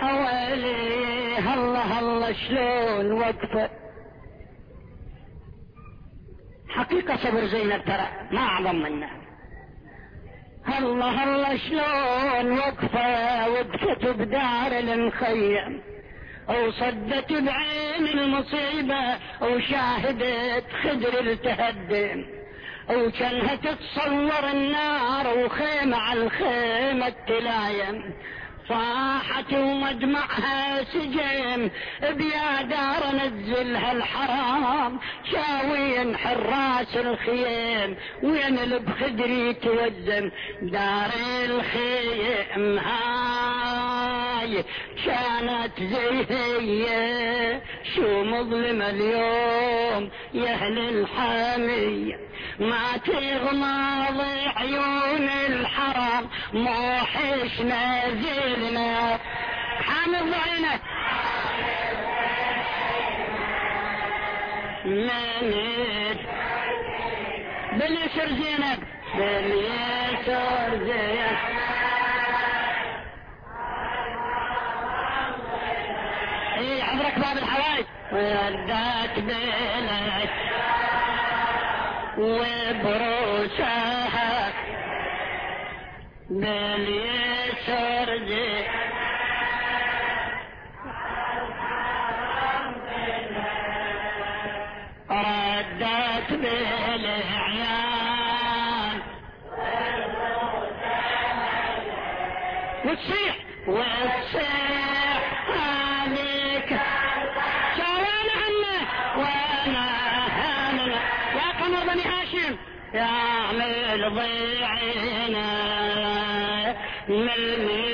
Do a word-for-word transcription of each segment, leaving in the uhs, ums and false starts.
اويلي هلا هلا شلون وقفه. حقيقة صبر زينب ترى ما اعظم منه. هلا هلا شلون وقفه وقفت بدار المخيم وصدت بعين المصيبة وشاهدت خدر التهدم وكانها تتصور النار وخيمة على الخيمة تلايم صاحت ومجمعها سجن بيا دار نزلها الحرام شاوين حراس الخيم وين اللي بخدري توزم دار الخيم هاي كانت زي هي شو مظلمة اليوم يا اهل الحامية ما تغمض عيون الحرام موحش نازلنا حامض عينك منت باليسر زينب باليسر زينب اي عبرك باب الحوايج ودات بلد وبروسها باليسر زينب ردت بالعيان وتصيح وتصيح عليك شوال عنه وانا هاننا يا قمر بني هاشم يا عمل ضيعنا ملمي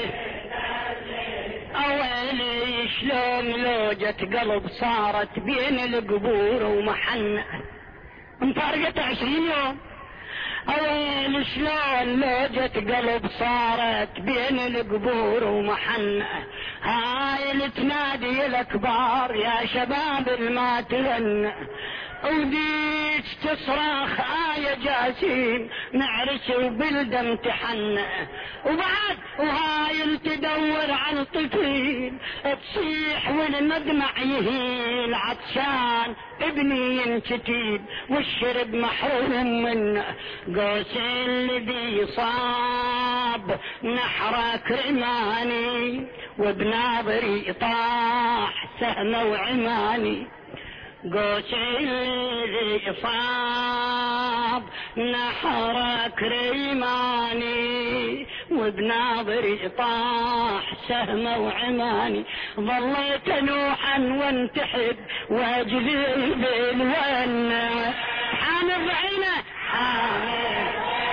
اولي شلون لوجة قلب صارت بين القبور ومحنة انفرقت عشرين يوم اويل شلون لوجة قلب صارت بين القبور ومحنة هاي اللي تنادي الكبار يا شباب الما تغنى وديك تصرخ آية جاسين نعرس وبلد امتحنا وبعد وهاي تدور على الطفيل تصيح والمدمع يهيل عطشان ابني ينكتيب والشرب محروم منه قوس اللي بيصاب نحرة كرماني وبناظري طاح سهمه وعماني قوس اللي صاب نحر كريماني وبناظري طاح سهمه وعماني ظليت نوحا وانتحب واجلي بالونه حامض عينه حامض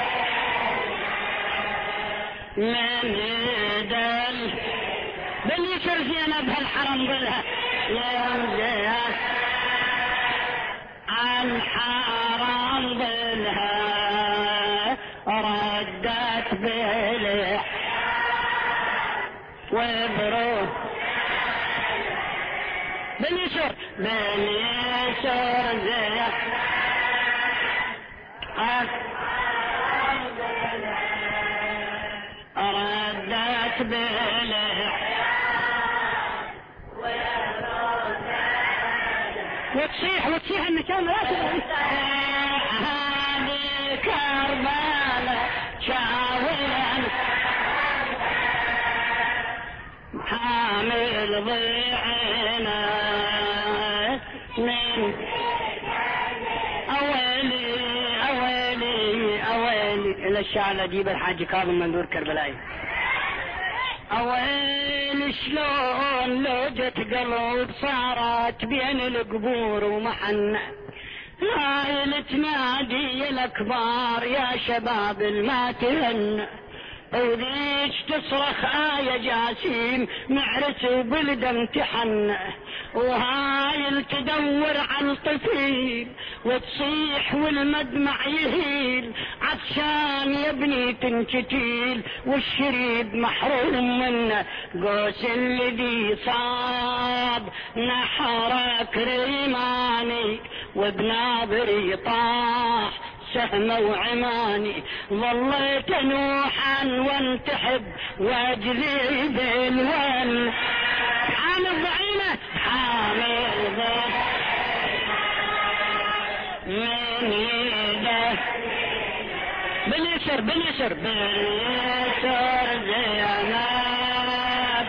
من دل باليسر زينب هالحرم قلها يا زينب عن حرام ظلها ردت بالح وبروح باليسر باليسر زيح ردت بالح وتصيح وتصيح المكان لا هذه كربلاء شاولا حامل ضيعنا من اويلي اويلي اويلي الى الشعر اجيب الحاج كاظم منذور كربلائي اويل شلون لوجة قلب صارت بين القبور ومحنة هاي تنادي الكبار يا شباب الما تهنى وذيك تصرخ آية جاسيم معرس وبلد امتحنة وهاي تدور على الطفيل وتصيح والمدمع يهيل عطشان يا ابني تنكتيل والشريب محروم منه قوس الذي صاب نحر كريماني وبناظري طاح سهمه وعماني ظليت نوحا وانتحب واجلي بالون من يده باليسر باليسر باليسر زينب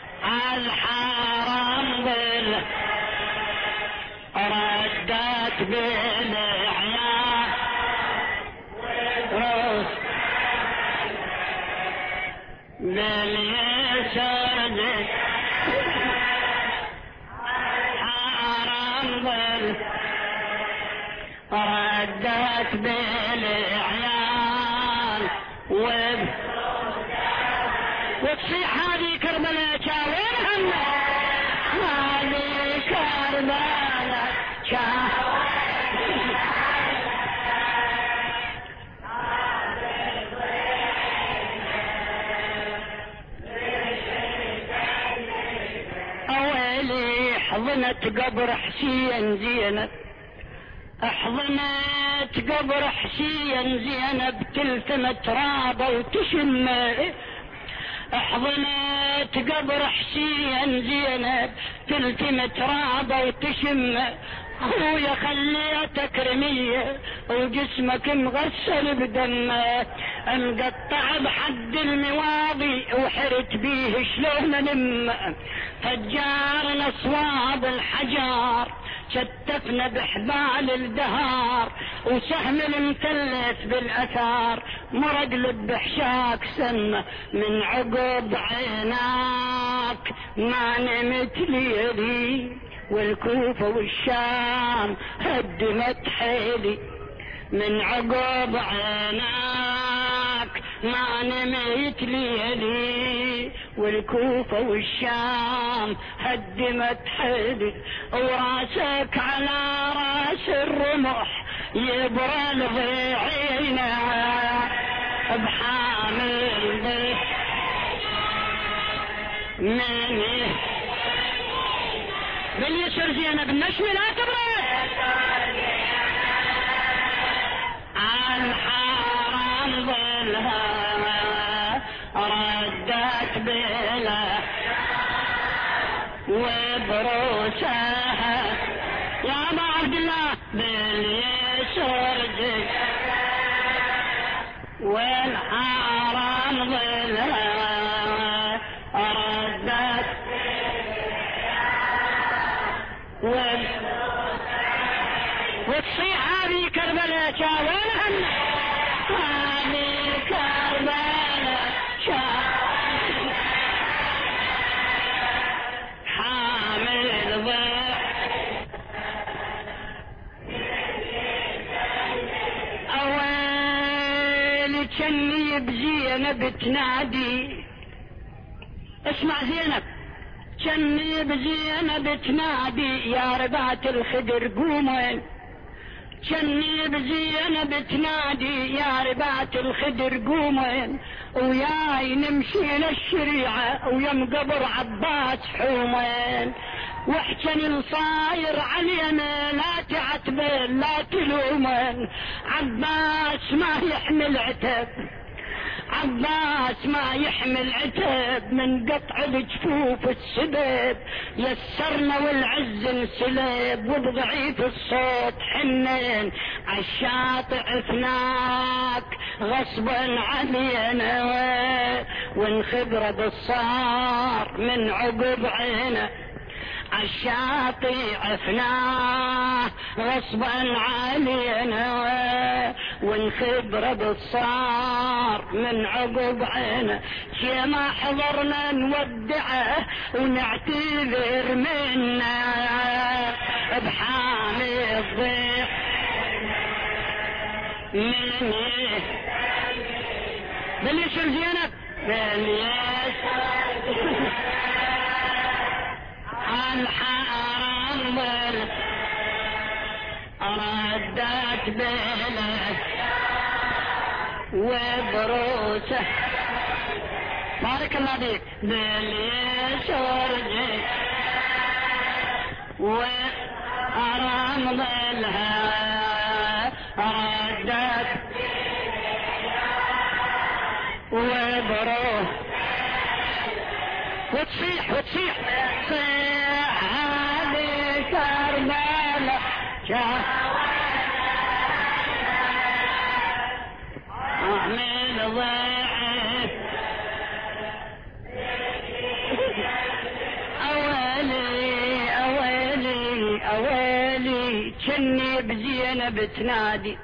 الحرام بال ردت بالعيال روس باليسر الحرام بال ردت بالعيال وب وتصيح هذه كربلاء وينها هذه كربلاء أولي حضنت قبر حسين زينب احضنت قبر حسين زينب تلتم ترابه وتشم احضنت قبر حسين زينب تلتم ترابه وتشم خويا خليتك رمية وجسمك مغسل بدمه مقطع بحد المواضي وحرت بيه شلون نم فجارنا صواب الحجار شتفنا بحبال الدهار وسهم المثلث بالاثار مرق لب حشاك سمه من عقب عيناك ما نمت ليلي والكوفة والشام هدمت حيلي من عقب عيناك ما نمت ليلي والكوفة والشام هدمت حيلي وراسك على راس الرمح يبرى الضيعينا بحامل بيه من باليسر زينب النشم لا تبرد الحرام ظلها ردت بلا وبروسها يا ابا عبد الله باليسر زينب والحرام ظلها ردت وتصيح هذه كربلاء وينها هذه كربلاء حامل ضيع أول كني بزينب تنادي اسمع زينب كني بزينب تنادي يا ربعة الخدر قومين كني بزينب تنادي يا ربعة الخدر قومين وياي نمشي للشريعة ويم قبر عباس حومين واحجن الصاير علينا لا تعتبر لا تلومن عباس ما يحمل عتب عباس ما يحمل عتب من قطع بجفوف السبب يسرنا والعز انسلب وبضعيف الصوت حنين عالشاطئ اثناك غصبا علينا ونخبره بالصار من عقب عينه عالشاطئ عفناه غصبا علينا ونخبره بالصار من عقب عينه شي ما حضرنا نودعه ونعتذر منا بحامي الضيق من باليسر زينب باليسر الحرام ردت بله وبروسه بارك الله فيك باليسر وحرام ظلها ردت وبروه وتصيح وتصيح صيح هذه كربلاء كني بزينب تنادي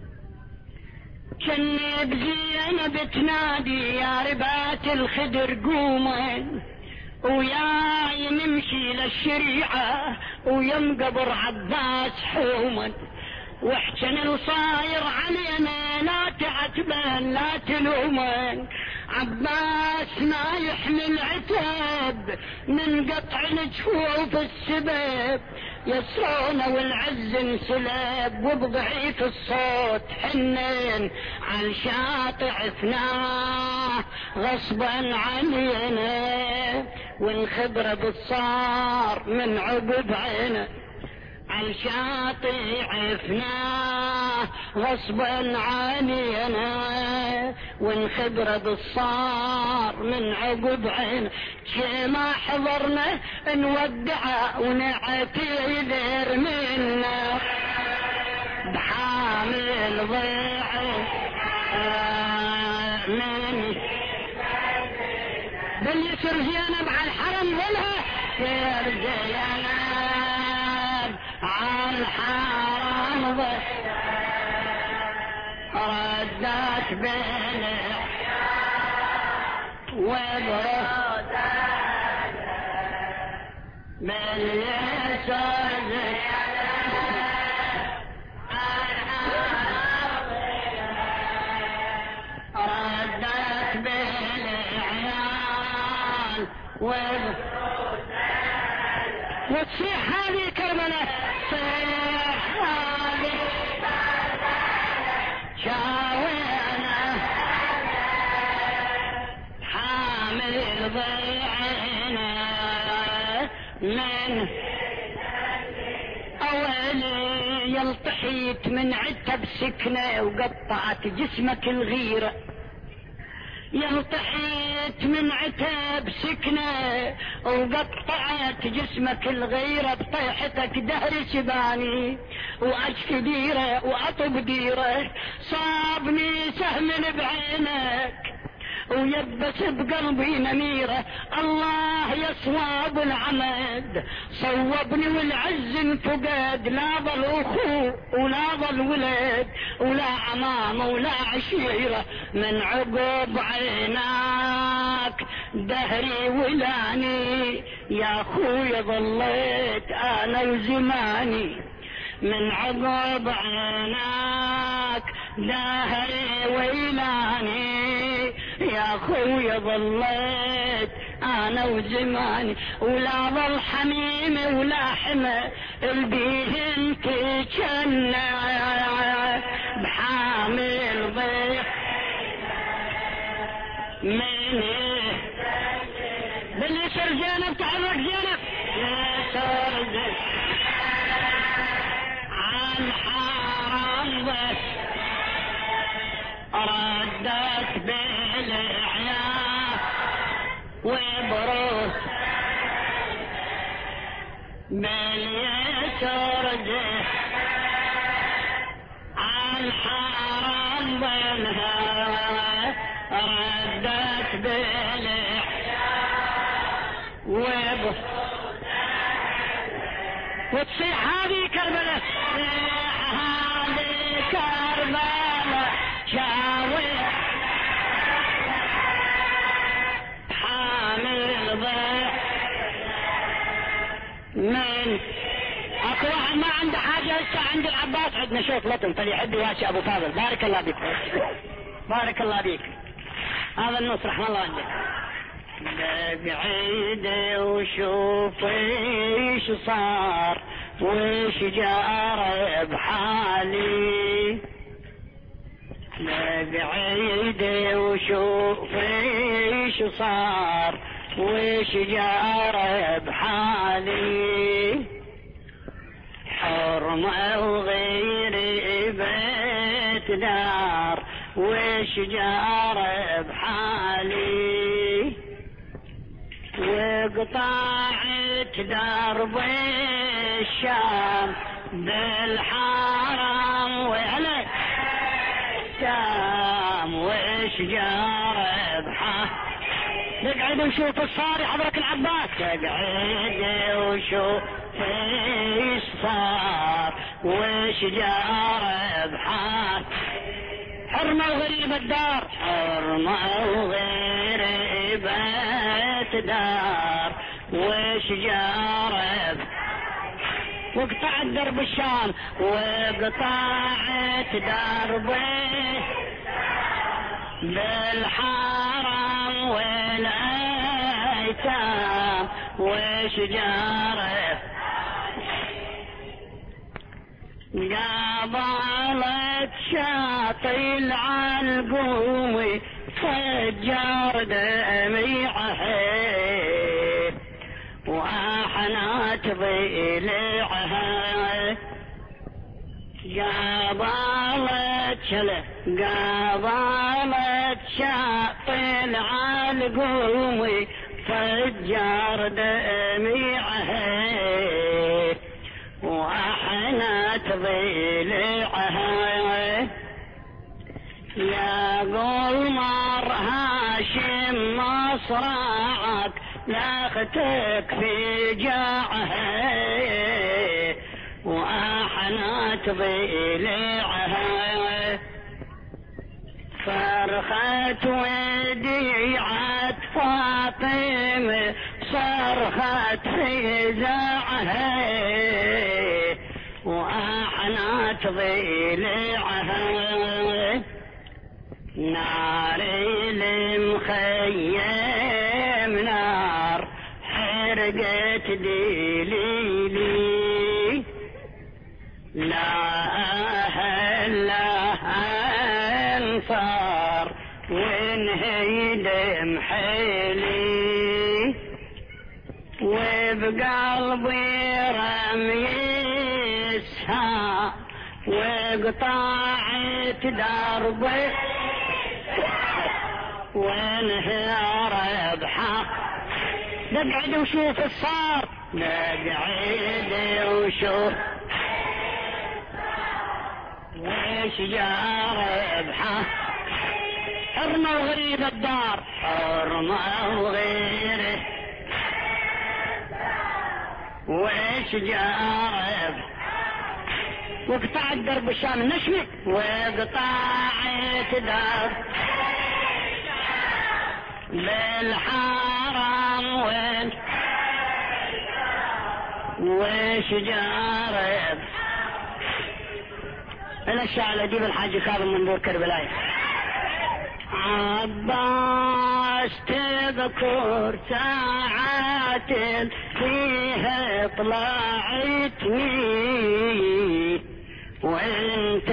كني بزينب تنادي يا ربات الخدر قومن وياي نمشي للشريعة ويم قبر عباس حومن واحجن الصاير علينا لا تعتبن لا تلومن عباس نايح من عتاب من قطع الجفوف السبب يسرون والعز انسلب وبضعيف الصوت حنين على الشاطئ عفناه غصبا علينا والخبرة بالصار من عقب عينه على الشاطئ عفناه غصبا علينا والخبرة بالصار من عقب عين ما حضرنا نودع ونعتذر منا بحامل ضيعه من باليسر زينب على الحرم ولها سير زينب على الحرم ردت بالعيال وبرد باليسر ردت بالعيال وبرد وتصيح هذه كربلة صيح هذه شاوينا حامل ضيعنا من أولي يلتحيت من عتب سكنة وقطعت جسمك الغيرة يلتحيت من عتب سكنة وقطعت جسمك الغيرة بطيحتك دهر شباني وأشكي ديرة وأطب ديرة صابني سهم بعينك ويبس بقلبي نميرة الله يصواب العمد صوبني والعز انفقد لا ظل اخو ولا ظل ولد ولا عمامة ولا عشيرة من عقب عيناك دهري ولاني يا اخوي ظليت انا وزماني من عقب عيناك دهري ويلاني يا اخوي ظليت انا وزماني ولا ظل حميمي ولا حمى البيه انت جنة بحامل ضيق من باليسر زينب تحرك زينب يسر زينب عن حرام بس ردت بالعيال وبروس باليسر زينب عن حرام بينها ردت بالعيال وبروس وتصيح هذه كربلة تصيح هذه كربلة شاوي حامل ضيع من اكو واحد ما عنده حاجة هسه عند العباس عندنا شوف لطم فليحب ياشي ابو فاضل بارك الله بك بارك الله بك هذا النص رحمه الله عليك بعيد وشوف ايش صار وش جار بحالي بعيد وشوف ايش صار وش جار بحالي حرمة وغيري بيت دار وش جار بحالي وقطعت درب الشام بالحرم وعلى الشام واشجار بحا نقعد وشوف الصار حضرك العباس نقعد وشوف ايش صار وشجار بحار حرمة وغريبة الدار حرمة وغريبة دار وشجار وقطع درب الشام وقطعت دربه بالحرم والايتام وشجاره قابلت شاطئ العلقوم فجر دميعه وأحنت ضلعها قابلت شله قابلت شاطئ العلقوم فجر دميعها وأحنت ضلعها يا قمر هاشم مصرعك لاختك في جاعها وأحنت ضلعها فرخت وديعت فاطمة صرخت في زعها وأحنت ضلعها نار المخيم نار حرقت دليلي لا أهل أنصار وانهيد محيلي وبقلبي رمي السهام وقطعت دربي وانهار بحق نقعد وشوف الصار نقعد وشوف وشجار بحق حرمة وغريبة الدار حرمة وغيره وشجار وقطعت درب الشام النشمي وقطعت درب بالحرم وين وشجار الاشياء اللي اجيب الحاج كاظم من دور كربلاء عباس تذكر ساعات فيها طلعتني وانت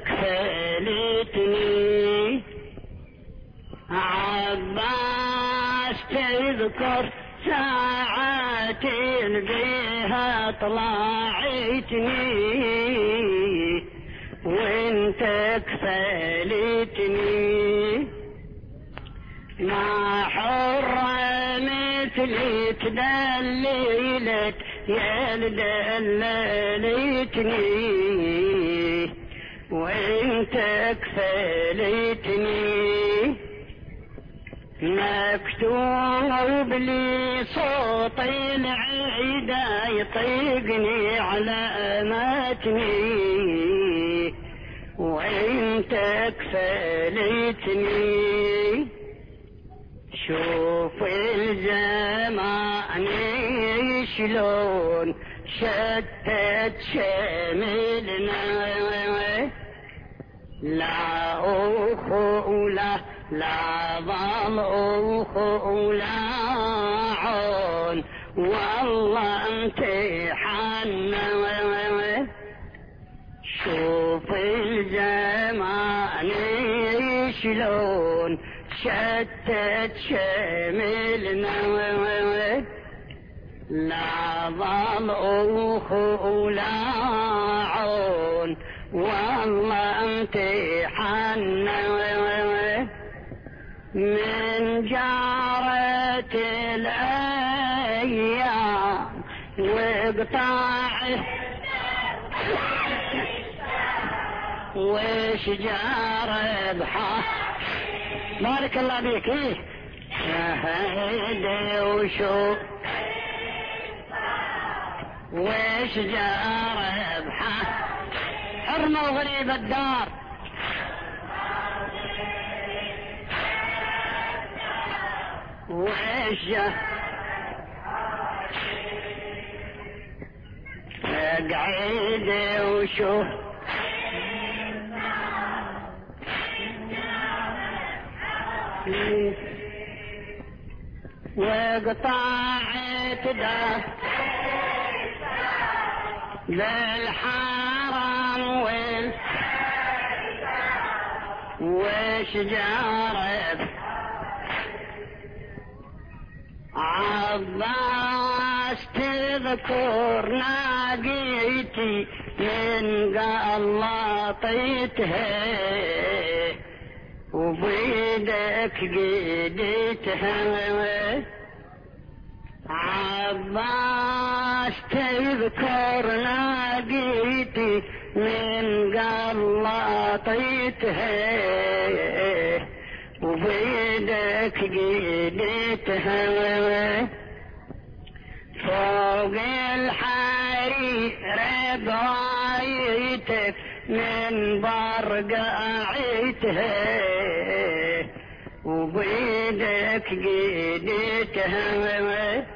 كفلتني عباس تذكر ساعات بيها طلعتني وانت كفلتني ما حرة مثلي تدللت يا دللتني وانت كفلتني مكتوب لي صوت العيدة يطيقني على متني وانت كفلتني شوف الزمان شلون شتت شملنا لا أخو لا لا ظل أخو لا عون والله امتحنا شوف الزمان شلون شتت شملنا لا ظل أخو لا عون والله امتحنا من جارة الأيام وقطاع وشجارة بحار بارك الله بيك ايه هيدي وشو وشجارة بحار حرمة وغريب الدار وعشه اقعد وشوف وقطعت ده بالحرم وال وشجارة عباس تذكر ناقيتي من قال طيتها وبيدك قيدتها عباس تذكر ناقيتي من قال طيتها وبيدك قيدتها فوق الحرير برايتك من برقعتها وبيدك قيدتها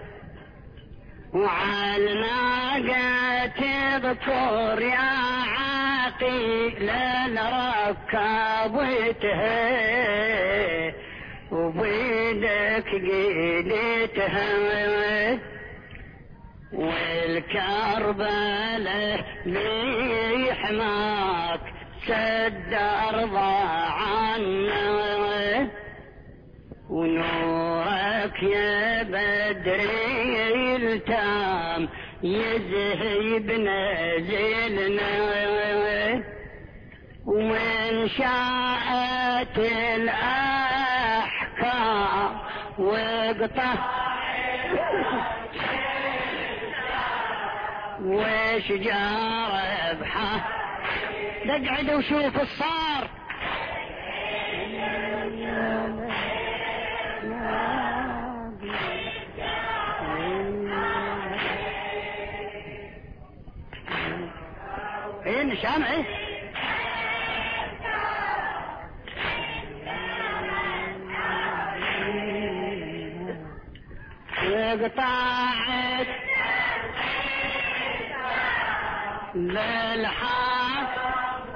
وعالناقة تذكر يا عاقل ركبتها وبيدك قيدتها والكربلة بيحماك سد أرضى عنا ونورك يا بدري التام يذهب نازلنا ومن شاءت الأحكام وقطع وشجارة بحا اقعد وشوف الصار ايه نشام ايه وقطعت بالحق